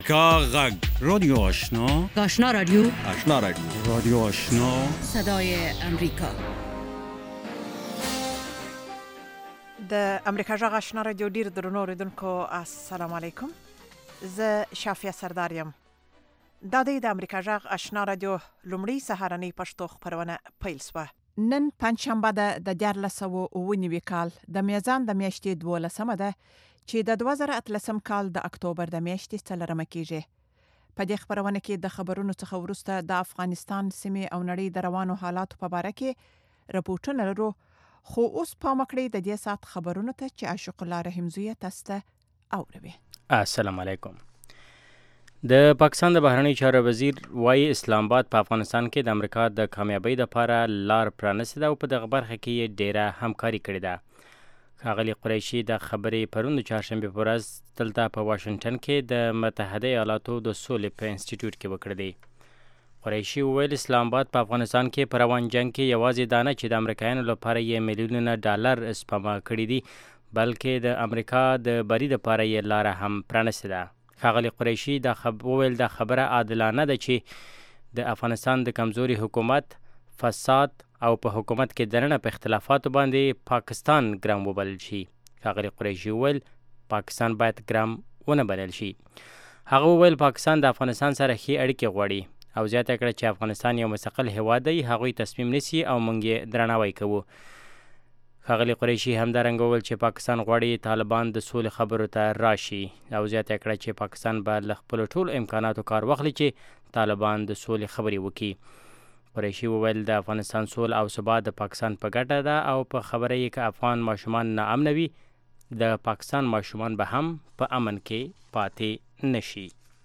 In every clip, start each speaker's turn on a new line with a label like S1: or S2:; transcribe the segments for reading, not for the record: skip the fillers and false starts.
S1: کاغذ رادیو آشنا
S2: آشنا رادیو
S1: رادیو آشنا
S2: صدای امریکا.
S3: د امریکا جغ آشنا رادیو ډیر درنو اوریدونکو السلام علیکم. زه شافیه سردار یم. دا د امریکا جغ آشنا رادیو لومړی سهارنۍ پښتو خبرونه پیل شوه. نن پنځشنبه ده د 1499 کال د میزان د میاشتې 12مه ده چې د 2013 کال د اکتوبر د میاشتې څلورمه کیږي. په دې خبرونه کې د خبرونو څخه وروسته د افغانستان سیمې او نړۍ د روانو حالاتو په اړه کې راپورټونه لرو. خو اوس پام وکړئ د دې سات خبرونو ته چې عاشق الله رحمزویه تاسو ته اوروي.
S4: السلام علیکم. د پاکستان د بهرنی چارو وزیر وايي اسلام آباد په افغانستان کې د امریکا د کامیابی لپاره لار پرانیستې ده او په دغه برخه کې یې ډیره همکاري کړې ده. ښاغلي قریشي د خبرې پرون د چهارشنبې په ورځ دلته په واشنګټن کې د متحده ایالاتو د سولې په انسټیټیوټ کې وکړې دي. قریشي وویل اسلام آباد په افغانستان کې په روان جنګ کې یوازې دا نه چې د امریکایانو لپاره یې میلیونونه ډالر سپما کړي دي بلکې د امریکا د بري دپاره یې لاره هم پرانیستې ده. ښاغلي قریشي وویل دا خبره عادلانه ده چې د افغانستان د کمزوري حکومت فساد او په حکومت کې دننه په اختلافاتو باندې پاکستان ګرام وبلل شي. ښاغلي قریشي وویل پاکستان باید ګرام ونه بلل شي. هغه وویل پاکستان د افغانستان سره ښې اړیکې غواړي او زیاته کړه چې افغانستان یو مستقل هیواد دی، هغوی تصمیم نیسي او موږ یې درناوی کوو. ښاغلي قریشي همدارنګه وویل چې پاکستان غواړي طالبان د سولې خبرو ته راشي او زیاته کړه چې پاکستان باید له خپلو ټولو امکاناتو کار واخلي چې طالبان د سولې خبرې وکړي. قریشي وویل د افغانستان سول او ثبات د پاکستان په ګټه ده او په خبره یې که افغان ماشومان ناامنه وي د پاکستان ماشومان به هم په امن کې پاتې نشي.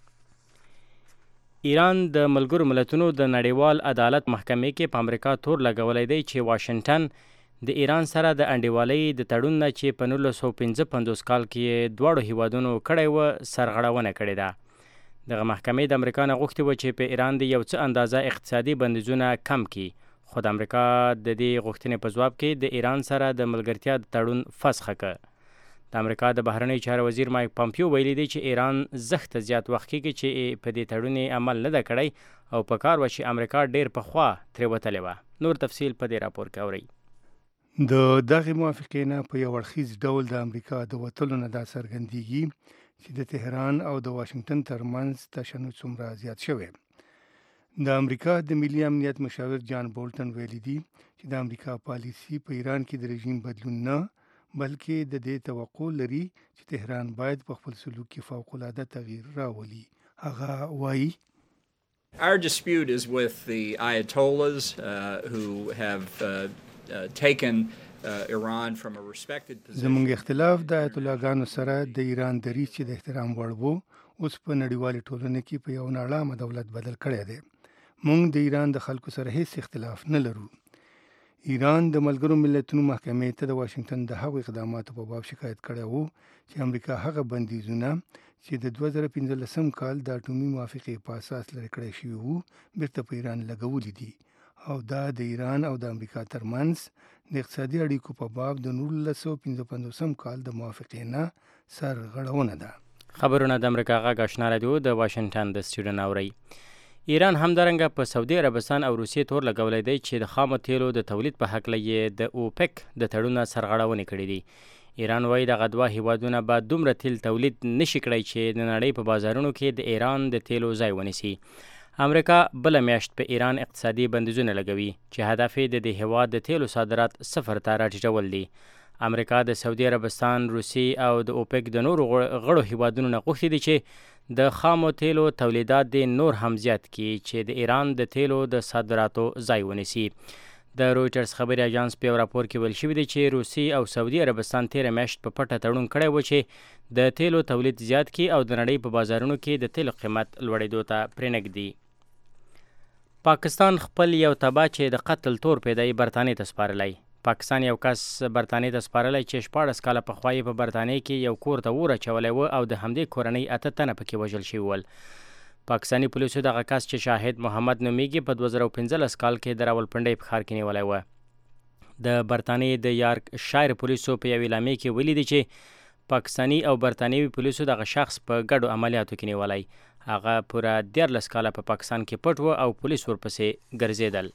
S4: ایران د ملګرو ملتونو د نړیوال عدالت محکمې کې په امریکا تور لګولی دی چې واشنګټن د ایران سره د انډیوالۍ د تړون نه چې په 1955 کال کې دواړو هیوادونو کړی و سرغړونه کړې ده. دغه محکمې د امریکا نه غوښتي و چې په ایران د یو څه اندازه اقتصادي بندیزونه کم کړي، خو د امریکا د دې غوښتنې په ځواب کې د ایران سره د ملګرتیا د تړون فسخه کړ. د امریکا د بهرنی چارو وزیر مایک پامپیو ویلي دی چې ایران زښته زیات وخت کېږي چې په دې تړون عمل نه ده کړی او په کار و چې امریکا ډیر پخوا ترې وتلې وه. نور تفصیل په دې راپور کې اورئ.
S5: د دغې موافقې نه په یو اړخیز ډول د امریکا د وتلو نه دا څرګندېږي چې د تهران او د واشنګټن ترمنځ تشنج څومره زیات شوی. د امریکا د ملي امنیت مشاور جان بولټن ویلي دی چې د امریکا پالیسي په ایران کې د رژیم بدلون نه بلکې د دې توقع لري چې تهران باید په خپل سلوک کې فوق‌العاده تغییر راولي. هغه وایي
S6: Our dispute is with the Ayatollahs who have taken Iran from a respected position.
S5: زموږ اختلاف د آیت الله ګانو سره د ایران دریځ چې د احترام وړ وو اوس په نړیوالې ټولنه کې په یو ناړامه دولت بدل کړی دی. موږ د ایران د خلکو سره هیڅ اختلاف نه لرو. ایران د ملګرو ملتونو محکمې ته د واشنګټن د هغو اقداماتو په باب شکایت کړی وو چې امریکا هغه بندیزونه چې د 2015 کال د اټومي موافقې په اساس لرې کړی شوي وو بیرته په ایران لګولي دي او دا د ایران او د امریکا ترمنځ د اقتصادي اړیکو په باب د 1955 کال د موافقې نه سرغړونه ده.
S4: خبرونه د امریکا غږ آشنا رادیو د واشنګټن د سټوډیو نه اورئ. ایران همدارنګه په سعودي عربستان او روسیې تور لګولی دی چې د خامو تیلو د تولید په هکله یې د اوپک د تړون سرغړونې کړې دي. ایران وایي دغه دوه هیوادونه به دومره تیل تولید نشي کړی چې د نړۍ په بازارونو کې د ایران د تیلو ځای ونیسي. امریکا بله میاشت په ایران اقتصادي بندیزونه لګوي چې هدف یې د دې هیواد د تیلو صادرات صفر ته راټیټول دي. امریکا د سعودي عربستان، روسي او د اوپک د نورو غړو هیوادونو نه غوښتي دي چې د خامو تیلو تولیدات دې نور هم زیات کړي چې د ایران د تیلو د صادراتو ځای ونیسي. د رویټرز خبري اژانس په یو راپور کې ویل شوي دي چې روسي او سعودي عربستان تیره میاشت په پټه تړون کړی و چې د تیلو تولید زیات کړي او د نړۍ په بازارونو کې د تیلو قیمت لوړېدو ته پرېنږدي. پاکستان خپل یو تباه چې د قتل تور پیدایي برطانیې ته سپارلی. پاکستان یو کس برطانیې ته سپارلی چې 14 کاله پخوا یې په برطانیې کې یو کور ته اور اچولی و او د همدې کورنۍ 8 تنه پکې وژل شوي ول. پاکستاني پولیسو دغه کس چې شاهد محمد نومیږي په 2015 کال کې د راولپنډۍ په ښار کې نیولی و. د برطانیې د یارک شایر پولیسو په یو اعلامیه کې ویلي دي چې پاکستاني او برتانوي پولیسو دغه شخص په ګډو عملیاتو کې نیولی. هغه پوره 14 کاله په پاکستان کې پټ و او پولیس ورپسې ګرځېدل.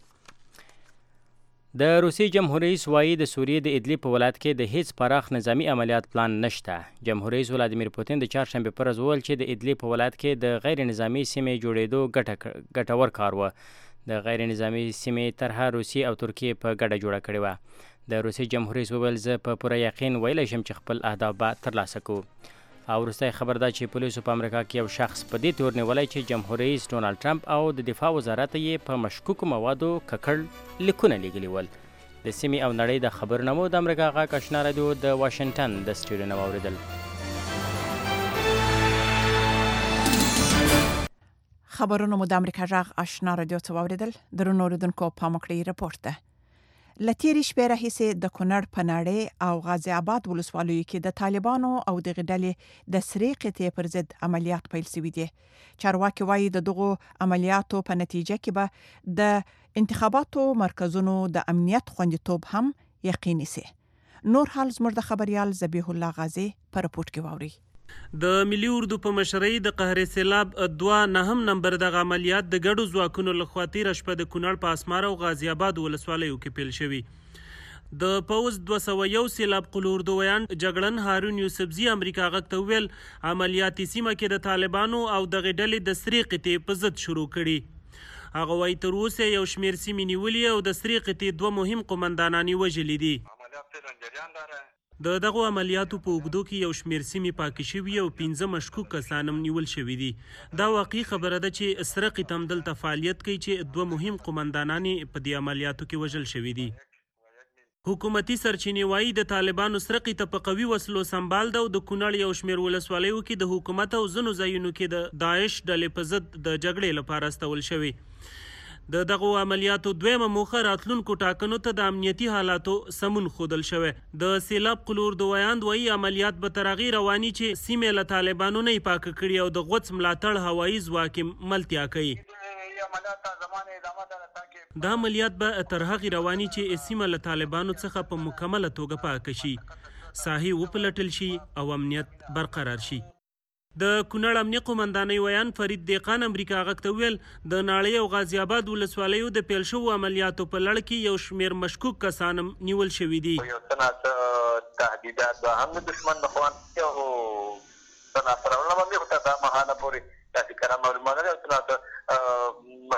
S4: د روسیې جمهور رئیس وایي د سوریې د ادلیب په ولایت کې د هیڅ پراخ نظامی عملیات پلان نشته. جمهور رئیس ولادیمیر پوتین د چهارشنبې پر ورځ وویل چې د ادلیب په ولایت کې د غیر نظامی سیمې جوړېدو ګټور کار و. د غیر نظامی سیمې طرحه روسیې او ترکیې په ګډه جوړه کړې وه. د روسیې جمهور رئیس وویل زه په پوره یقین ویلی شم چې خپل اهداف به ترلاسه کړو. او وروستی خبر دا چې پولیسو په امریکا کې یو شخص په دې تور نیولی چې جمهور رئیس ډونالډ ټرمپ او د دفاع وزارت یې په مشکوکو موادو ککړ لیکونه لیږلي ول. د سیمې او نړۍ د خبرنامو د امریکا غږ آشنا راډیو د واشنګټن د سټوډیو نه واورېدل.
S3: خبرونه مو د امریکا غږ آشنا راډیو څخه واورېدل. درنو اوریدونکو پام وکړئ رپورټ ده. له تېرې شپې راهیسې د کونړ په ناړۍ او غازي آباد ولسوالیو کې د طالبانو او دغې ډلې د سرې قطعې پر ضد عملیات پیل شوي دي. چارواکي وایي د دغو عملیاتو په نتیجه کې به د انتخاباتو مرکزونو د امنیت خوندیتوب هم یقیني سي. نور حال زموږ د خبريال ذبیح الله غازی په رپورټ کې واوري.
S7: د ملي اردو په مشرۍ د قهر سیلاب 2 نمبر د عملیات د ګډو ځواکونو لخوا تېره شپه د کونړ په اسمار او غازي آباد ولسوالیو کې پیل شوي. د پوز 201 سیلاب قلوردویان جګړن هارون یوسفزي امریکا غږ ته ویل عملیاتي سیمه کې د طالبانو او دغې ډلې د سرې قطعې په ضد شروع کړي. هغه وایي تر اوسه یو شمېر سیمې نیولي او د سرې قطعې 2 مهم قمندانان یې وژلي دي. د دغو عملیاتو په اوږدو کې یو شمېر سیمې پاکې شوي او 15 مشکوک کسان هم نیول شوي دي. دا واقعي خبره ده چې سره قطم دلته فعالیت کوي چې 2 مهم قمندانان په دې عملیاتو کې وژل شوي دي. حکومتي سرچینې وایي د طالبانو سره قطه په قوي وسلو سمبال ده او د کونړ یو شمېر ولسوالیو کې د حکومت او ځینو ځایونو کې د داعش ډلې په ضد د جګړې لپاره استول شوي. د دغو عملیاتو دویمه موخه راتلونکو ټاکنو ته د امنیتي حالاتو سمون ښودل شوی. د سیلاب قلوردویان وایي عملیات به تر هغې رواني چې سیمې له طالبانو نه یې پاکه کړي او د غوڅ ملاتړ هوایي ځواک یې ملتیا کوي. دا عملیات به تر هغې رواني چې سیمه له طالبانو څخه په مکمله توګه پاکه شي، ساحې وپلټل شي او امنیت برقرار شي. د کونړ امنیه قمندانۍ ویان فرید دیقان امریکا غږ ته ویل د ناړۍ او غازي آباد ولسوالیو د پیل شوو عملیاتو په لړ کې یو شمېر مشکوک کسان هم نیول شوي دي.
S8: یو څه تهدیدات به هم د دښمن لخوا او څه ناصرونه به مې ورته دا مهاله پورې داسې کره معلومات لري او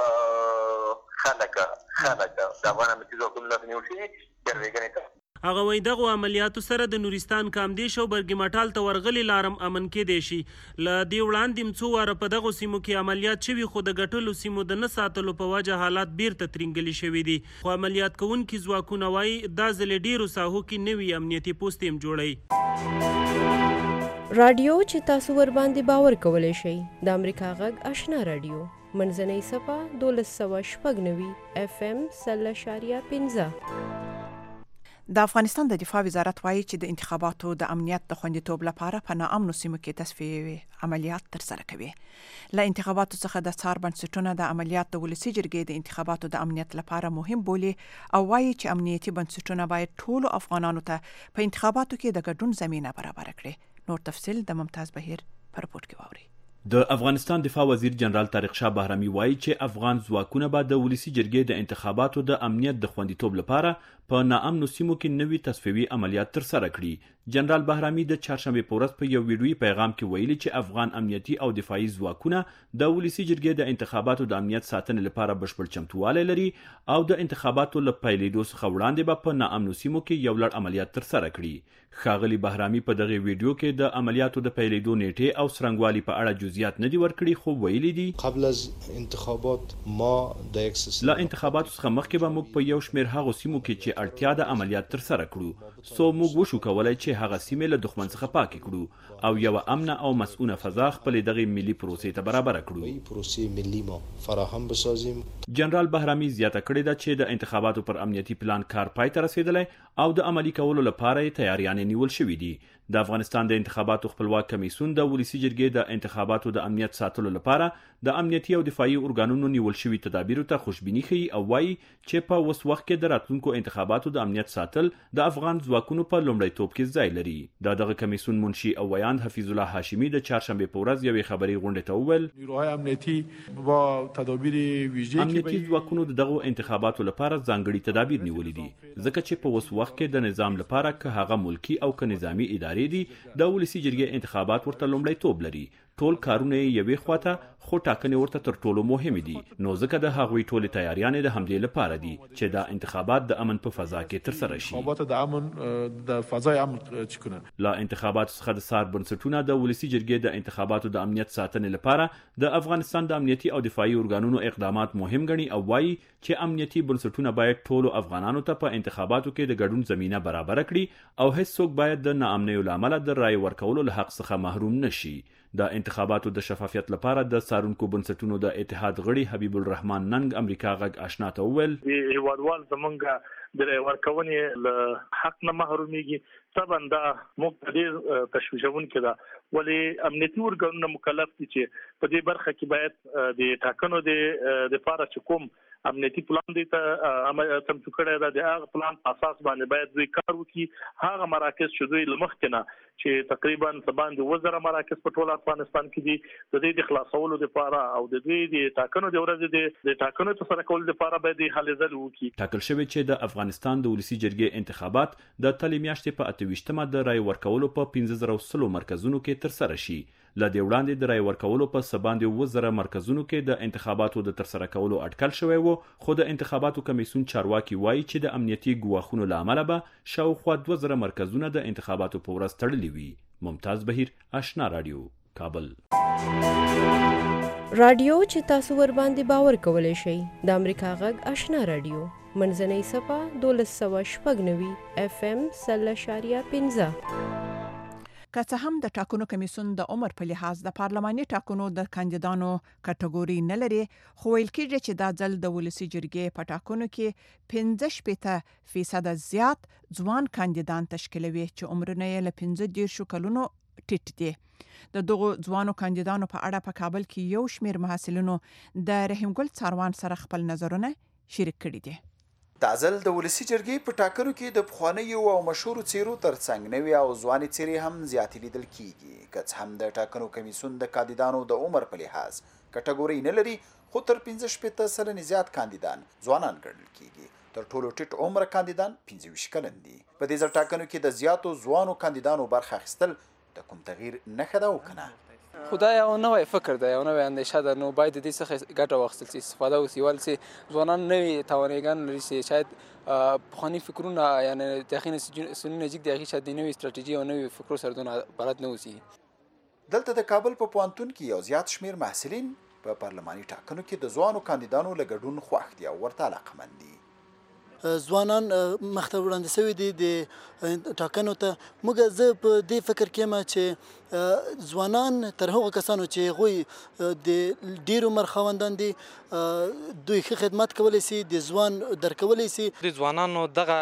S8: خلک د افغان امنیتي ځواکونو لخوا نیول شوي ګروېږنې ته.
S7: هغه وایي دغو عملیاتو سره د نورستان کامدیش او برګي مټال ته ورغلي لارم امن کېدی شي. له دې وړاندې څو واره په دغو سیمو کې عملیات شوي خو د ګټلو سیمو د نه ساتلو په وجه حالات بیرته ترینګلي شوي دي. خو عملیات کوونکي ځواکونه وایي دا ځلې ډېرو ساحو کې نوي امنیتي پوستې هم جوړوي.
S9: رادیو چې تاسو ورباندې باور کولی شئ د امریکا غږ آشنا رادیو منځنۍ صفحه 1296 FM 0.15.
S3: د افغانستان د دفاع وزارت وایي چې د انتخاباتو د امنیت د خوندیتوب لپاره په ناامنو سیمو کې تصفیوي عملیات ترسره کوي. له انتخاباتو څخه د څار بنسټونه د عملیات د ولسي جرګې د انتخاباتو د امنیت لپاره مهم بولي او وایي چې امنیتي بنسټونه باید ټولو افغانانو ته په انتخاباتو کې د ګډون زمینه برابر کړي. نور تفصیل د ممتاز بهیر په رپورټ کې واوري.
S10: د افغانستان دفاع وزیر جنرال طارق شاه بهرامي وایي چې افغان ځواکونه به د ولسي جرګې د انتخاباتو د امنیت د خوندیتوب لپاره په ناامنو سیمو کې نوي تصفیوي عملیات ترسره کړي. جنرال بهرامي د چهارشنبې په ورځ په یو ویډیویي پیغام کې ویلي چې افغان امنیتي او دفاعي ځواکونه د ولسي جرګې د انتخاباتو د امنیت ساتنې لپاره بشپړ چمتووالی لري او د انتخاباتو له پیلېدو څخه وړاندې به په ناامنو سیمو کې یو لړ عملیات ترسره کړي. ښاغلي بهرامي په دغه ویډیو کې د عملیاتو د پیلېدو نیټې او څرنګوالي په اړه جزئیات نه دي ورکړي خو ویلي دي
S11: قبل از انتخابات ما د
S10: له انتخاباتو څخه مخکې به موږ په یو شمېر هغو سیمو کې چې اړتیا د عملیات ترسره کړو سو موږ وشو کولی چې هغه سیمې له دښمن څخه پاکې کړو او یوه امنه او مسؤونه فضا خپلې دغې ملي پروسې ته برابره کړو.
S11: پروسې ملي ما فراهم بسازیم.
S10: جنرال بهرامي زیاته کړې ده چې د انتخاباتو پر امنیتي پلان کار پای ته رسېدلی او د عملي کولو لپاره یې تیاریانې نیول شوي دي. د افغانستان د انتخاباتو خپلواک کمیسیون د ولسی جرګې د انتخاباتو د امنیت ساتلو لپاره د امنیتي او دفاعي ارګانونو نیول شوي تدابیرو ته خوشبیني ښیي او وایي چې په اوس وخت کې د راتلونکو انتخاباتو د امنیت ساتل د افغان ځواکونو په لومړیتوب کې ځای لري. دغه کمیسیون منشي او ویاند حفیظ الله هاشمي د چهارشنبه په ورځ یوې خبري غونډې ته وویل
S12: نیروهای امنیتي با تدابیر ویژې
S10: امنیتي ځواکونو دغه انتخاباتو لپاره ځانګړي تدابیر نیولې دي ځکه چې په اوس وخت کې د نظام لپاره که هغه ملکی او که نظامی ادارې دي د ولسی جرګې انتخابات ورته لومړیتوب لري. ټول کارونه یوې خواته خو ټاکنې ورته تر ټولو مهمې دي نو ځکه د هغوی ټولې تیاریانې د همدې لپاره دي چې دا انتخابات د امن په فضا کې ترسره شي.
S12: انتخابات د امن د فضای امن چکنه
S10: لا انتخابات څخه د سار بنسټونه د ولسی جرګې د انتخاباتو د امنیت ساتنې لپاره د افغانستان د امنیتي او دفاعي ارګانونو اقدامات مهم ګڼي او وایي چې امنیتي بنسټونه باید ټولو افغانانو ته په انتخاباتو کې د ګډون زمینه برابر کړي او هیڅ څوک باید د ناامنیو له امله د رای ورکولو له حق څخه محروم نشي. د انتخاباتو د شفافیت لپاره د څارونکو بنسټونو د اتحاد غړي حبیب الرحمن ننګ امریکا غږ آشنا ته وویل
S13: هیوادوال زمونږ د رای ورکونې له حق نه محرومیږي. طبعا دا موږ ډېر تشویشونکي ده ولې امنیتي ارګانونه مکلف دي چې په دې برخه کې باید د ټاکنو د لپاره چې کوم امنیتي پلان دی ته تمثیل کړی دا د هغه پلان په اساس باندې باید دوی کار وکړي. هغه مراکز چې دوی لمخکې نه چې تقریبا باندې وزره مراکز په ټول افغانستان کې دي د دې د خلاصولو لپاره او د دې د ټاکنو د ورځې د ټاکنو ترسره کولو لپاره باید هلې ځلې وکړي.
S10: ټاکل شوی چې د افغانستان د ولسی جرګې انتخابات د تلې میاشتې په 28مه د رای ورکولو په 15000 مرکزونو کې ترسره شي. ل دې وړاندې د رای ورکولو په سباندې 2000 مرکزونو کې د انتخاباتو د ترسره کولو اټکل شوی وو خو د انتخاباتو کمیسیون چارواکي وایي چې د امنیتي ګواښونو له امله به شاوخوا 2000 مرکزونه د انتخاباتو په ورځ تړلي وي. ممتاز بهیر آشنا رادیو کابل.
S9: رادیو چې تاسو ور باندې باور کولای شئ د امریکا غږ آشنا رادیو منځنۍ صفه 1290 FM 0.15.
S3: که څه هم د ټاکنو کمیسیون د عمر په لحاظ د پارلماني ټاکنو د کاندیدانو کټګوري نه لري خو ویل کېږي چې دا ځل د ولسی جرګې په ټاکنو کې 15% زیات ځوان کاندیدان تشکیلوي چې عمرونه یې له 15 کلونو ټیټ دي. د دغو ځوانو کاندیدانو په اړه په کابل کې یو شمېر محصلینو د رحیم ګل څاروان سره خپل نظرونه شریک کړي دي.
S14: دا ځل د ولسی جرګې په ټاکنو کې د پخوانیو او مشهورو څیرو ترڅنګ نوې او ځوانې څیرې هم زیاتې لیدل کیږي. که څه هم د ټاکنو کمیسیون د کاندیدانو د عمر په لحاظ کټګوري نه لري خو تر 15 سلنې زیات کاندیدان ځوانان ګڼل کیږي. تر ټولو ټیټ عمر کاندیدان 25 کلن دي. په دې ځل ټاکنو کې د زیاتو ځوانو کاندیدانو برخه اخیستل د کوم تغییر نښه ده او کنه؟
S15: خدای یو نوې فکر ده یو نوې اندیشه ده نو باید دې څخه ګټه واخیستل شي استفاده وشي ولې ځوانان نوې توانایګان لري چې شاید پخواني فکرونه یعنی داخلي سنونه نزدیک دي هغې شاید د نوې ستراتیژي او نوې فکرو سره دونه بلد نه اوسي.
S14: دلته د کابل په پوهنتون کې یو زیات شمېر محصلین په پارلماني ټاکنو کې د ځوانو کاندیدانو له ګډون خوښ دي او ورته علاقمند دي.
S16: ځوانان مخته وړاندې شوي دي د ټاکنو ته. موږ زه په دې فکر کې یم چې ځوانان تر هغو کسانو چې هغوی د ډېر عمر خاوندان دي دوی ښه خدمت کولی شي د ځوان درکولی شي.
S17: د ځوانانو دغه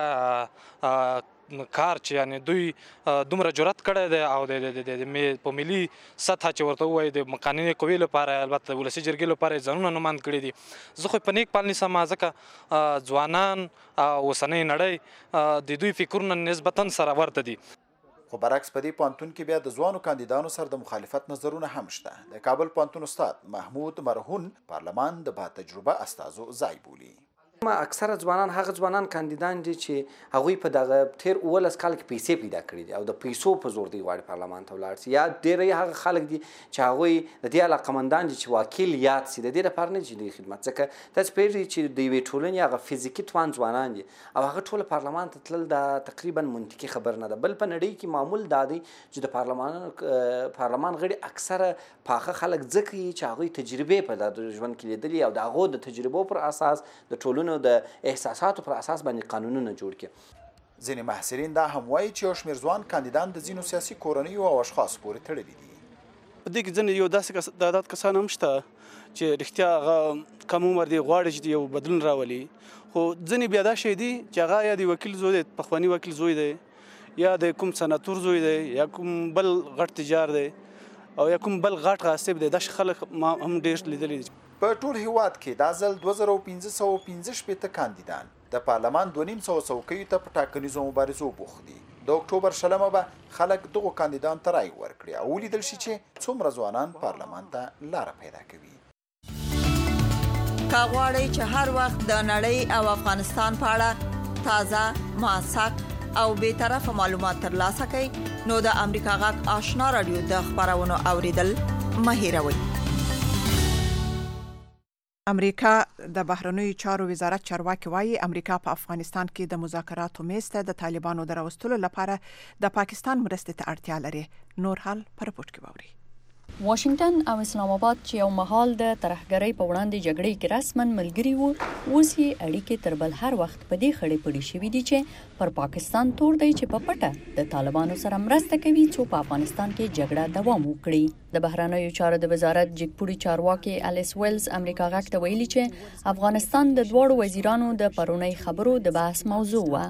S17: کار چې یعنی دوی دومره جرأت کړی دی او د په ملي سطحه چې ورته ووایي د قانوني قوې لپاره البته ولسي جرګې لپاره یې ځانونه نوماند کړي دي. زه خو په نیک پال نیسم ځکه ځوانان اوسنۍ نړۍ د دوی فکرونه نسبتا سره ورته دي.
S14: خو برعکس په دې پوهنتون کې بیا د ځوانو کاندیدانو سره د مخالفت نظرونه هم شته. د کابل پوهنتون استاد محمود مرهون پارلمان د با تجربه استازو ځای بولي.
S18: اکثره ځوانان هغه ځوانان کاندیدان دي چې هغوی په دغه تیر 19 کال کې پیسې پیدا کړي دي او د پیسو په زور دی غواړي پارلمان ته ولاړ شي. یا ډېری هغه خلک دي چې هغوی د دې علاقمندان دي چې وکیل یاد شي د دې لپاره نه چې دوی خدمت ځکه تاسو پوهېږئ چې د یوې ټولنې هغه فزیکي توان ځوانان دي او هغه ټول پارلمان ته تلل دا تقریبا منطقي خبر نه ده. بل په نړۍ کې معمول دا دی چې د پارلمان غړي اکثره پاخه خلک ځکه یي چې هغوی تجربې په ژوند کې لیدلي او د هغو د تجربو پر اساس د ټولنو د احساساتو پر اساس باندې قانونونه جوړ کړي.
S14: ځینې محصلین دا هم وایي چې یو شمېر ځوان کاندیدان د ځینو سیاسي کورنیو او اشخاصو پورې تړلي دي.
S19: په دې کې ځینې یو داسې تعداد کسان هم شته چې رښتیا هغه کم عمر دی غواړي چې یو بدلون راولي خو ځینې بیا دا شی دي چې هغه یا د وکیل زوی دی پخواني وکیل زوی دی یا د کوم سناتور زوی دی یا کوم بل غټ تجار دی او یا کوم بل غټ غاصب دی، داسې خلک ما هم ډېر لیدلي دي.
S14: په ټول هیواد کې دا ځل 2515 کاندیدان د پارلمان 2500 څوکیو ته په ټاکنیزو مبارزو بوخت دي. د اکتوبر شلمه به خلک دغو کاندیدان ته رای ورکړي او ولیدل شي چې څومره ځوانان پارلمان ته لاره پیدا کوي.
S20: که غواړئ چې هر وخت د نړۍ او افغانستان په اړه تازه، موثق او بیطرفه معلومات ترلاسه کړئ نو د امریکا غږ آشنا رادیو د خبرونو اوریدل مه هیروئ.
S3: امریکا د بهرنیو چارو وزارت چارواکي وایي امریکا په افغانستان کې د مذاکراتو میز ته د طالبانو د راوستلو لپاره د پاکستان مرستې ته اړتیا لري. نور حال په رپورټ کې واورئ.
S21: واشنگټن او اسلام آباد چې یو مهال د ترهګرۍ په وړاندې جګړې کې رسماً ملګري وو، اوس یې اړیکې تر بل هر وخت په دې خړې پړې شوي دي چې پر پاکستان تور دی چې په پټه د طالبانو سره مرسته کوي څو په افغانستان کې جګړه دوام وکړي. د بهرنیو چارو د وزارت جګپوړي چارواکي الیس ویلز امریکا غږ ته ویلي چې افغانستان د دوړو وزیرانو د پرونی خبرو د بحث موضوع و.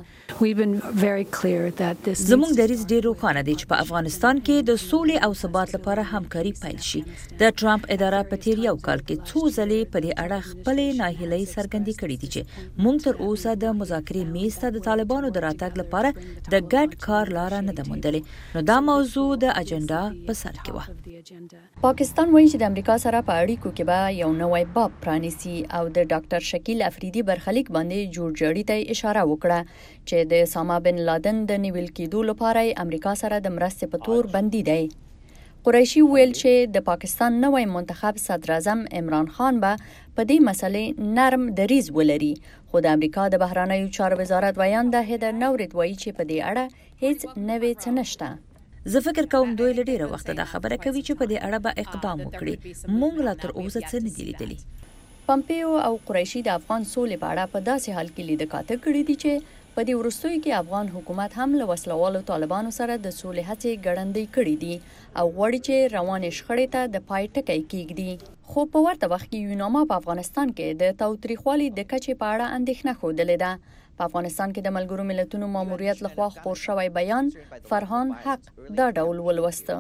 S22: زموږ دریځ ډیر روښانه دی چې په افغانستان کې د سولې او ثبات لپاره همکاري پیل شي. د ټرمپ اداره په تیر یو کال کې څو ځلې په دې اړه خپلې ناهیلۍ څرګندې کړې دي چې موږ تر اوسه د مذاکرې میز ته د طالبانو د راتګ لپاره د ګډ کار لاره نه ده موندلې، نو دا موضوع د اجنډا په سر کې و.
S21: پاکستان وایي چې د امریکا سره په اړیکو کې به یو نوی باب پرانیسي او د ډاکټر شکیل افریدي برخلیک باندې جوړجاړي ته اشاره وکړه چې د اسامه بن لادن د نیول کېدو لپاره امریکا سره د مرستې په تور بندي دی. قریشي ویل چې د پاکستان نوی منتخب صدر اعظم عمران خان به په دې مسلې نرم دریځ ولري، خو د امریکا د بهرنیو چارو وزارت ویانده هیدر نورید وایي چې په دې اړه هیڅ نوې څه نشته.
S22: زه فکر کوم دوی له ډیره وخت دا خبره کوي چې په دې اړه به اقدام وکړي. موږ لا تر اوسه څه نه دي لیدلي.
S21: پمپیو او قریشي د افغان سولې په اړه په داسې حال کې لیدکاته کړي دي چې په دې وروستیو کې افغان حکومت هم له وسلوالو طالبانو سره د سولې هڅې ګړندۍ کړې دي او غواړي چې روانې شخړې ته د پای ټکی کېږدي. خو په ورته وخت کې یوناما په افغانستان کې د تاوتریخوالي د کچې په اړه اندېښنه ښودلې ده. په افغانستان کې د ملګرو ملتونو ماموریت لخوا خپور شوی بیان فرهان حق دا ډول ولوسته.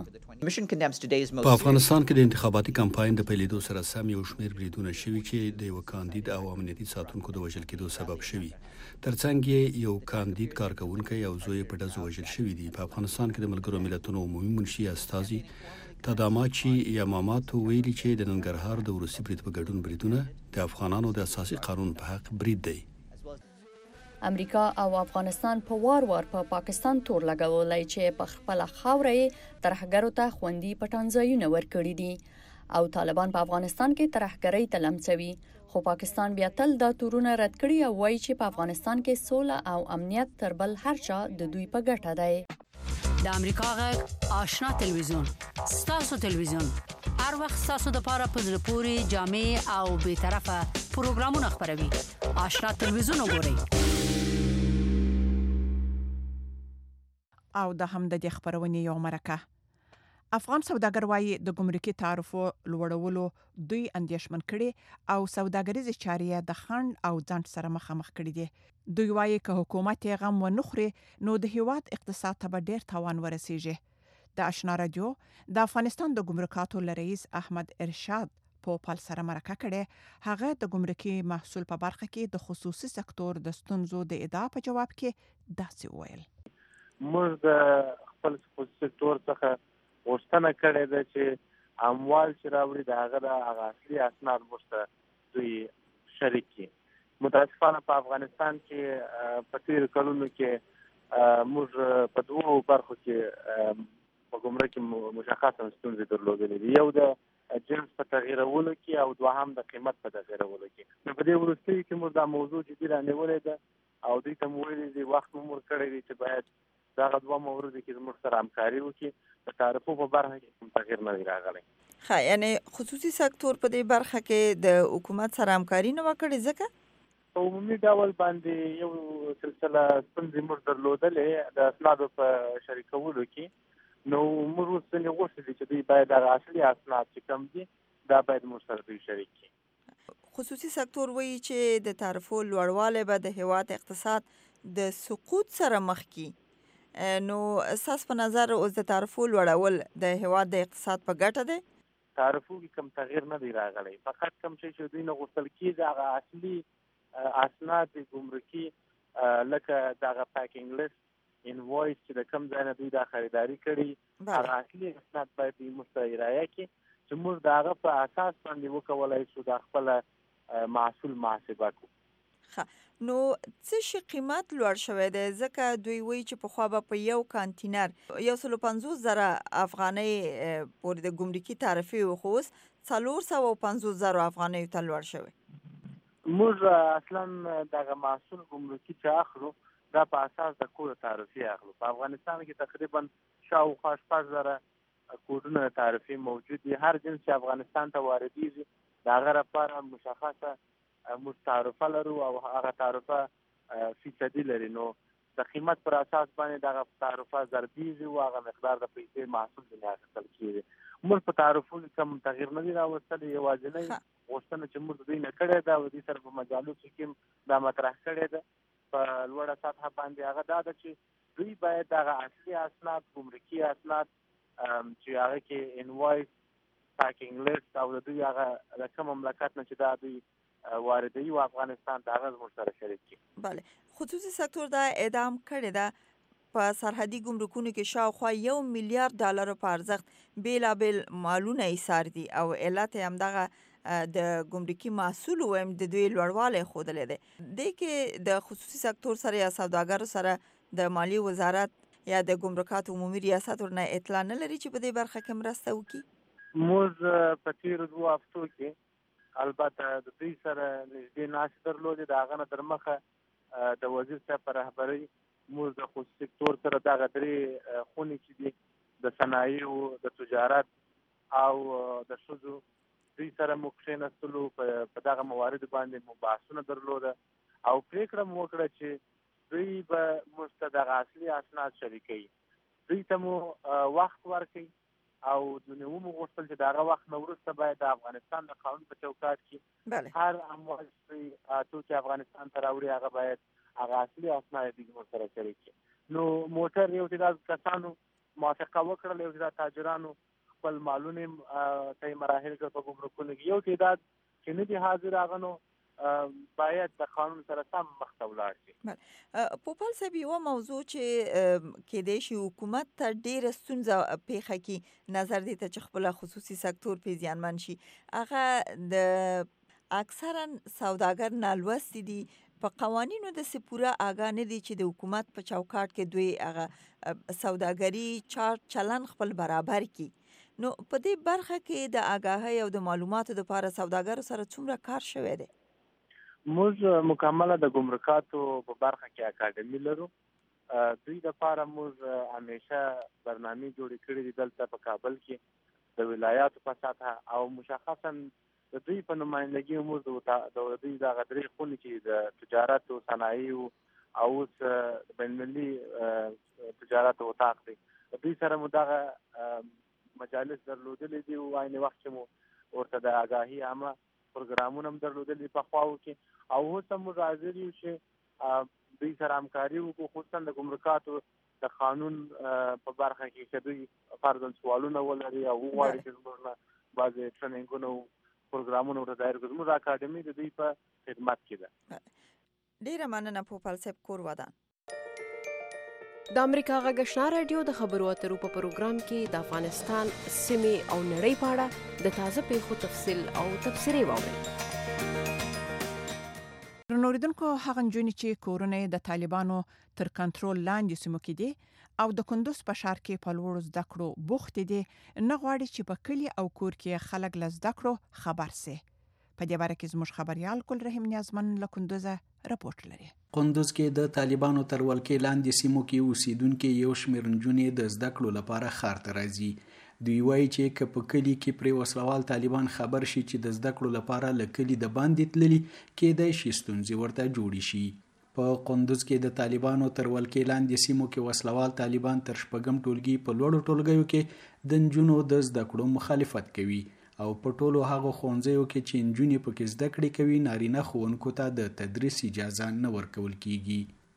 S23: په افغانستان کې د انتخاباتي کمپاین د پیلېدو سره سم یو شمېر بریدونه شوي چې د یو کاندید او امنیتي ساتونکو د وژل کېدو سبب شوي. ترڅنګ یې یو کاندید کارکونکی او زوی په ډزو وژل شوي دي. په افغانستان کې د ملګرو ملتونو عمومي منشي استازي تاداماچی یاماماتو ویلي چې د ننګرهار د وروسي برید په ګډون بریدونه د افغانانو د اساسي قانون په حق برید دی.
S21: امریکا او افغانستان په وار په پاکستان تور لګولای چې په خپل خاورې ترهګرو ته خوندي پټنځایونه ورکړي دي او طالبان په افغانستان کې ترهګرۍ ته لمسوي، خو پاکستان بیا تل دا تورونه رد کړي او وایي چې په افغانستان کې سوله او امنیت تر بل هر چا د دوی په ګټه دی.
S2: د امریکا غږ آشنا تلویزیون، ستاسو تلویزیون، هر وخت ستاسو د پاره په زړه پورې جامع او بیطرفه پروګرامونه خپروي. آشنا تلویزیون وګورئ.
S3: او د هم د دې خبرونې یو مرکه. افغان سوداګر وایي د ګمرکي تعرفو لوړولو دوی اندېښمن کړي او سوداګریزې چارې د خنډ او ځنډ سره مخامخ کړي دي. دوی وایي که حکومت یې غم ونه خوري نو د هیواد اقتصاد ته به ډېر تاوان ورسیږي. د آشنا رادیو د افغانستان د ګمرکاتو رئیس احمد ارشاد پوپل سره مرکه کړي. هغه د ګمرکي محصول په برخه کې د خصوصي سکتور د ستونزو د ادعا په جواب کې داسې وویل.
S24: موږ د خپل خصوصي سکتور څخه غوښتنه کړې ده چې اموال چې راوړي د هغه د اصلي اسناد موږ ته دوی شریک کړي. متاسفانه په افغانستان کې په تېرو کلونو کې موږ په دوو برخو کې په ګمرکي مشخصه ستونزې درلودلې دي. یو د جنس په تغییرولو کې او دوهم د قیمت په تغییرولو کې. نو په دې وروستیو کې موږ دا موضوع جدي رانیولې ده او دوی ته مو ویلي دي وخت مو ورکړی دی چې باید دغه دوه موردو کې زموږ سره همکاري وکړي. د تعرفو په برخه کې کوم تغییر نه دی راغلی.
S20: یعنی خصوصي سکتور په دې برخه کې د حکومت سره همکاري نه وکړي ځکه
S24: په عمومي ډول باندې یو سلسله ستونزې موږ درلودلې د اسنادو په شریکولو کې. نو موږ اوس څنګه غوښتي چې دوی باید هغه اصلي اسناد چې کوم دي دا باید موږ سره دوی شریک کړي.
S20: خصوصي سکتور وایي چې د تعرفو لوړوالی به د هیواد اقتصاد د سقوط سره مخ کړي. نو اساس په نظر اوس د تعرفو لوړول د هیواد د اقتصاد په ګټه دی؟
S24: تعرفو کې کم تغییر نه دی راغلی، فقط کم شی چې دوی نه غوښتل کېږي هغه اصلي اسناد ګمرکي لکه دغه پیکینګ لیست انوایس چې د کم ځای نه دوی دا خریداري کړي هغه اصلي اسناد باید دوی موږ ته ارایه کړي چې موږ د هغه په اساس باندې وکولای شو د خپل محصول محاسبه کړو.
S20: نو څه شي قیمت لوړ شوی دی؟ ځکه دوی وایي چې پخوا به په یو کانتینر 150,000 افغانۍ پورې د ګمرکي تعرفې و، خو اوس 450,000 افغانۍ ته لوړ شوی.
S24: موږ اصلا دغه محصول ګمرکي چې اخلو دا په اساس د کور تعرفې اخلو. په افغانستان کې تقریبا شاوخوا 6,000 کودونه تعرفې موجود دي. هر جنس چې افغانستان ته واردېږي د هغه لپاره مشخصه موږ تعرفه لرو او هغه تعرفه فیصدي لري. نو د قیمت پر اساس باندې دغه تعرفه ضربېږي او هغه مقدار د پیسې محصول ځینې اخیستل کېږي. موږ په تعرفو کې کوم تغییر نه دی راوستلی، یوازینۍ غوښتنه چې موږ دوی نه کړې ده او دوی سره په مجالسو کې دا مطرح کړې ده په لوړه سطحه باندې هغه دا ده چې دوی باید دغه اصلي اسناد ګمرکي اسناد چې هغه کې انوایس پیکینګ لیست او د دوی هغه د کوم مملکت نه چې دا دوی واردوي او افغانستان د هغه زموږ سره شریک کړي.
S20: بله، خصوصي سکتور دا اعدام کړې ده په سرحدي ګمرکونو کې شاوخوا $1 میلیارډ په ارزښت بیلابیل مالونه ایثار دي او علت یې همدغه د ګمرکي محصول وایم د دوی لوړوالی ښودلی دی. دې کې د خصوصي سکتور سره یا سوداګرو سره د مالیې وزارت یا د ګمرکاتو عمومي ریاست ورنه اطلاع نه لري چې په دې برخه کې مرسته وکړي؟
S24: موږ په تېرو 2 هفتو کې البته د دوی سره نږدې ناستې درلودې. د هغه نه تر مخه د وزیر صاحب په رهبرۍ موږ د خصوصي سکتور سره دغه 3 خونې چې دي د صنایعو، د تجارت او د ښځو دوی سره موږ کښېنستلو، په دغه مواردو باندې مو بحثونه درلوده او پرېکړه مو وکړه چې دوی به موږ ته دغه اصلي اسناد شریکوي. دوی ته مو وخت ورکوي او د نومو غوښتل چې دغه وخت نه وروسته باید د افغانستان د قانون په چوکاټ کې هر اموال چې توکي افغانستان ته راوړي هغه باید هغه اصلي اسناد دوی موږ سره شریک کړي. نو موټر یو تعداد کسانو موافقه وکړل، یو تعداد تاجرانو خپل مالونه ته مراحل کړ په ګمرکونو کې، یو تعداد چې نه دي حاضر هغه نو باید د قانون سره سم مخ ته ولاړ شي.
S20: پوپل صاحب، یوه موضوع چې کېدای شي حکومت ته ډېره ستونزه پیښه کړي نظر دې ته چې خپله خصوصي سکتور پرې زیانمن شي، هغه د اکثرا سوداګر نالوستي دي، په قوانینو داسې پوره آګاه نه دي چې د حکومت په چوکاټ کې دوی هغه سوداګري چلن خپل برابر کړي. نو په دې برخه کې د آګاهۍ او د معلوماتو دپاره سوداګرو سره څومره کار شوی دی؟
S24: موږ مکمله د ګمرکاتو په برخه کې اکاډمي لرو. دوی دپاره موږ همیشه برنامې جوړې کړې دي دلته په کابل کې د ولایاتو په سطحه او مشخصا د دوی په نمایندګي موږ د دوی دغه 3 خونې چې د تجارت او صنایعو او اوس د بین‌المللي تجارت اتاق دی، دوی سره مو دغه مجالس درلودلې دي او عین وخت چې مو ورته د آګاهي عامه پروګرامونه هم درلودلي په خواو کې او اوس هم موږ حاضر یو چې دوی سره همکاري وکړو، خصوصا د ګمرکاتو د قانون په برخه کې چې دوی فرضاً سوالونه ولري او وغواړي چې زموږ نه بعضې ټریننګونه او پروګرامونه ورته دایر کړو. زموږ اکاډمي د دوی په خدمت کې ده.
S20: ډېره مننه پوپل صاحب. کور ودان.
S9: د امریکا غږ آشنا رادیو د خبرو اترو په پروګرام کې د افغانستان سیمې او نړۍ په اړه د تازه پیښو تفصیل او تبصرې واورئ.
S3: نوریدونکو هغه نجونې چې کورونه د طالبانو تر کنټرول لاندې سیمو کې دي او د کندوز په ښار کې په لوړو زده کړو بوخت دي، نه غواړي چې په کلی او کور کې خلک له زده کړو خبر سي. په دې باره کې زموږ خبريال ګل رحیم نیازمن له کندوز راپورټ لري.
S1: کندوز کې د طالبانو تر ولکې لاندې سیمو کې اوسیدونکو یو شمېر نجونې د زده کړو لپاره ښار ته راځي. دوی وایي چې که په کلی کې پرې وسلوال طالبان خبر شي چې د زده کړو لپاره له کلي د باندې تللي، کېدای شي ستونزې ورته جوړې شي. په کندوز کې د طالبانو تر ولکې لاندې سیمو کې وسلوال طالبان تر 4م ټولګي په لوړو ټولګیو کې د نجونو د زده کړو مخالفت کوي او په ټولو هغو ښوونځیو کې چې نجونې پکې زده کړې کوي نارینه ښوونکو ته د تدریس اجازه نه ورکول کیږي.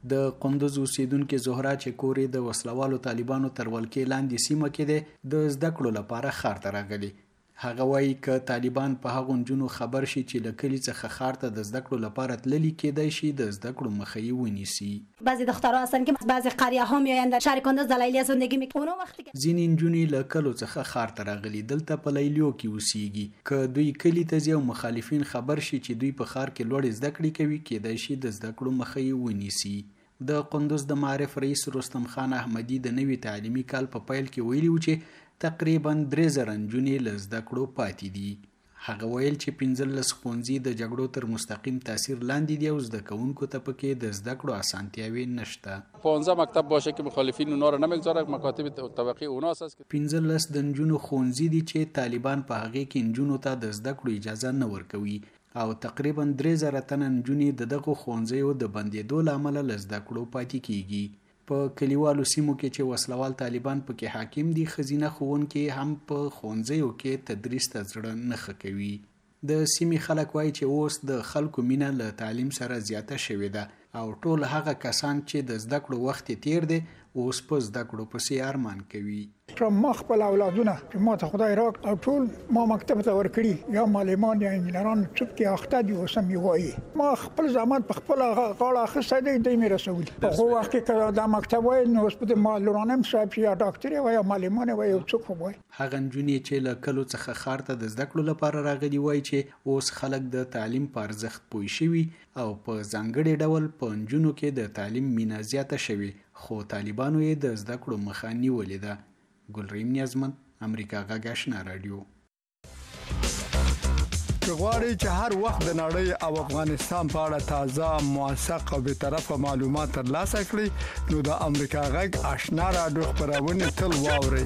S1: د قندوز اوسیدونکو زهرا چې کورې د وسلوالو طالبانو تر ولکې لاندې سیمه کې ده د زده کړو لپاره ښار ته راغلي. هغه وایي که طالبان په هغو نجونو خبر شي چې له کلي څخه ښار ته د زده کړو لپاره تللي کېدای شي د زده کړو مخه یې ونیسي.
S4: بعضی دخترها هستن که بعضی قریه ها میآیند در شهر کندوز در لیلی زندگی میکنن. اونا وقتی که
S1: ځینې نجونې له کلو څخه ښار ته راغلي دلته په لیلیو کې اوسیږي. که دوی کلي ته ځي او مخالفین خبر شي چې دوی په ښار کې لوړې زده کړې کوي کېدای شي د زده کړو مخه یې ونیسي. د قندوز د معارف رئیس رستم خان احمدي د نوي تعلیمي کال په پیل کې ویلي و چې تقریبا 3000 نجونې له زده کړو پاتې دي. هغه ویل چې 15 ښوونځي د جګړو تر مستقیم تاثیر لاندې دي او زده کوونکو ته پکې د زده کړو اسانتیاوې نشته.
S5: 15 مکتب باشه که مخالفین اونا رو نمیگذاره مکاتب طبقی اوناست است.
S1: 15 د نجونو ښوونځي دي چې طالبان په هغه کې نجونو ته د زده کړو اجازه نه ورکوي او تقریبا 3000 تنه نجونې د دغه ښوونځیو د بندېدو له امله له زده کړو پاتې کیږي. په کلیوالو سیمو کې چې وسلوال طالبان پکې حاکم دي ښځینه ښوونکې هم په ښوونځیو کې تدریس ته زړه نه ښه کوي. د سیمې خلک وایي چې اوس د خلکو مینه له تعلیم سره زیاته شوې ده او ټول هغه کسان چې د زده کړو وخت تیر دی اوس په زده کړو پسې ارمان کوي.
S6: ما خپل اولادونه چې ما ته خدای راک او ټول ما مکتب ته ورکړي یا معلمان یا انجینران چوپ کې اخته دي اوس هم وایي ما خپل زحمت په خپل غاړه اخیستی دی دوی مې رسولي. په هغو وخت کې که دا مکتب وایي نو اوس په معلولانه صاحب یا ډاکټر وایي یا معلمان وایي او څوک وایي.
S1: هغه نجونې چې له کلو څخه ښار ته د زده کړو لپاره راغلي وایي چې اوس خلک د تعلیم په ارزښت پوه شوي او په ځانګړي ډول په نجونو کې د تعلیم مینه زیاته شوې خو طالبانو یې د زده کړو مخه نیولې ده. ګلریم نیازمن امریکا غږ آشنا رادیو.
S8: که غواړئ چې هر وخت د نړۍ او افغانستان په اړه تازه موثق او بیطرفه معلومات ترلاسه کړئ نو د امریکا غږ آشنا رادیو خبرونه تل واورئ.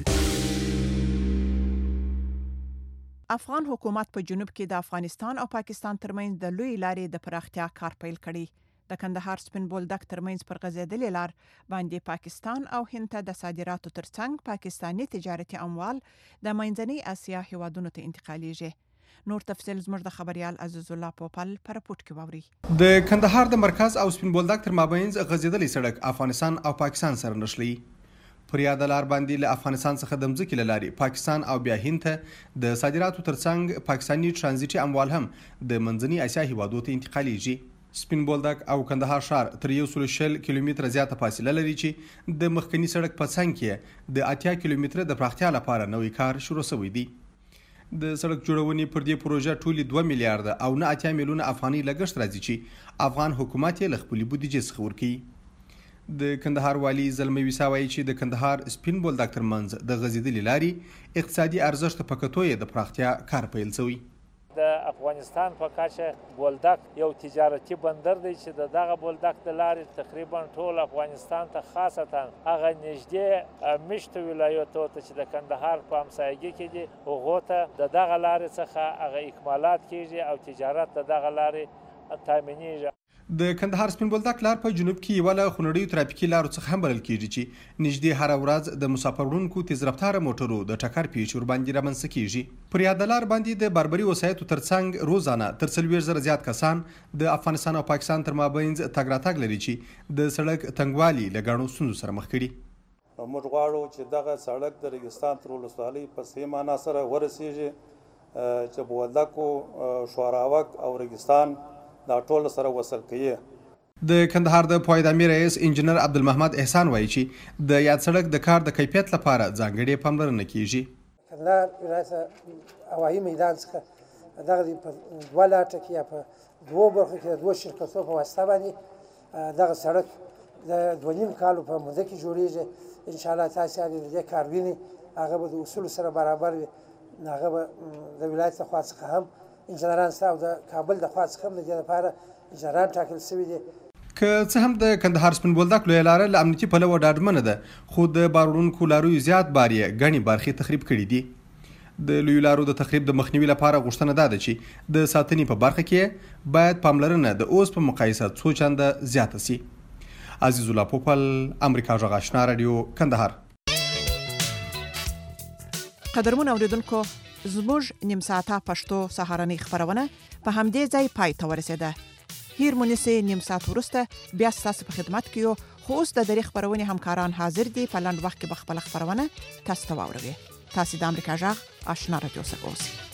S3: افغان حکومت په جنوب کې د افغانستان او پاکستان ترمنځ د لوی لارې د پراختیا کار پیل کړی. د کندهار سپین بولدک ترمنځ پر غځېدلې لار باندې پاکستان او هند ته د صادراتو ترڅنګ پاکستانی تجارتي اموال د منځنۍ اسیا هیوادونو ته انتقالیږي. نور تفصیل زموږ د خبريال عزیز الله پوپل پر پورت کې ووري.
S25: د کندهار د مرکز او سپین بولدک تر مابینځ غځېدلې سړک افغانستان او پاکستان سره نښلي. پر یاد لار باندې له افغانستان څخه د مځکې له لارې پاکستان او بیا هند ته د صادراتو ترڅنګ پاکستانی ترانزیتي اموال هم د منځنۍ اسیا هیوادونو ته انتقالیږي. سپین بولدک او کندهار ښار تر 160 کیلومتره زیاته فاصله لري چې د مخکنی سړک په څنګ کې د 80 کیلومتره د پراختیا لپاره نوې کار شروع شوی دی. د سړک جوړونې پر دې پروژه ټولې 2 میلیارډ او 80 میلیونه افغاني لګښت راځي چې افغان حکومت یې له خپل بودیجې څخه ورکوي. د کندهار والی زلمی ویسا وایي چې د کندهار سپین بولدک ترمنځ د غځېدلې لارې اقتصادي ارزښت په کتو یې د پراختیا کار پیل شوی.
S26: د افغانستان په کچه بولدک یو تجارتي بندر دی چې دغه بولدک د لارې تقریبا ټول افغانستان ته خاصتا هغه نږدې مشت ولایتو ته چې د کندهار په همسایګي کې دي هغو ته دغه لارې څخه هغه اکمالات کیږي او تجارت دغه لارې تامینېږي.
S25: د کندهار سپین بولدک لار په جنوب کې یو له خونړیو ترافیکي لارو څخه هم بلل کیږي چې نږدې هر ورځ د مسافرونکو تیز رفتاره موټرو د ټکر پیښې ورباندې رامنځته کیږي. پر یاد لار باندې د بربري وسایطو ترڅنګ روزانه تر 40,000 زیات کسان د افغانستان او پاکستان تر مابینځ تګ راتګ لري چې د سړک تنګوالي له ګڼو ستونزو سره مخ کړي.
S27: موږ غواړو چې دغه سړک د ریګستان تر ولسوالۍ په سیمانه سره ورسیږي چې بولدک او شوراوک او ریګستان دا ټول سره وصل کړي.
S25: د کندهار د پوهاند امیر رئیس انجنیر عبدالمحمد احسان وایي چې د یاد سړک د کار د کیفیت لپاره ځانګړې پاملرنه کیږي.
S28: کندهار ولایت هوایي میدان څخه دغه په 2 لاټه کې په 2 برخو کې 2 شرکتونو په واسطه باندې دغه سړک د 2.5 کالو په موده کې جوړیږي. ان شاء الله تاسو دې کار ویني هغه به د اصول سره برابر وي. هغه به د ولایت خوا څخه هم انجنیران او د کابل د خوا څخه هم د دې لپاره انجنیران ټاکل شوي دي.
S25: که څه هم د کندهار سپین بولدک لویه لاره له امنیتي پلوه ډاډمنه ده خو د بار وړونکو لارویو زیات بار یې ګڼې برخې تخریب کړي دي. د لویو لارو د تخریب د مخنیوي لپاره غوښتنه دا ده چې د ساتنې په برخه کې باید پاملرنه د اوس په مقایسه څو چنده زیاته سي. عزیز الله پوپل امریکا غږ آشنا رادیو کندهار.
S3: قدرمن اوریدونکو زموږ نیم ساعته پښتو سهارنۍ خبرونه په همدې ځای پای ته ورسېده. هیر مونسه نیم ساعت ورسته بیا ستاسو په خدمت کې یو. خو اوس د دری خبرونه همکاران حاضر دي په لاند وخت کې بخپل خبرونه تاسو ته واوروي. تاسو د امریکا جغ آشنا رادیو څخه اوسئ.